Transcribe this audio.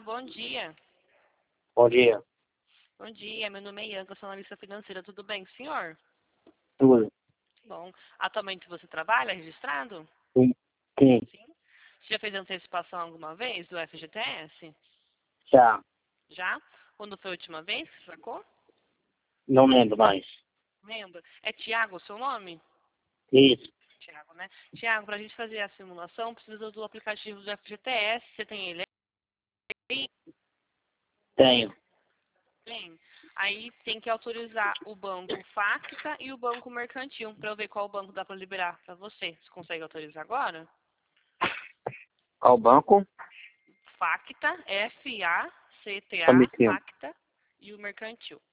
bom dia. Bom dia. Bom dia, meu nome é Ianca, sou analista financeira. Tudo bem, senhor? Tudo. Bom, atualmente você trabalha registrado? Sim. Sim. Sim. Você já fez antecipação alguma vez do FGTS? Já. Já? Quando foi a última vez que você sacou? Não lembro mais. Lembra? É Tiago o seu nome? Isso. Tiago, né? Tiago, para a gente fazer a simulação, precisa do aplicativo do FGTS. Você tem ele aí? Tenho. Tem. Aí tem que autorizar o banco Facta e o banco Mercantil para eu ver qual banco dá para liberar para você. Você consegue autorizar agora? Ao banco? Facta, F-A-C-T-A, Cometido. Facta e o Mercantil.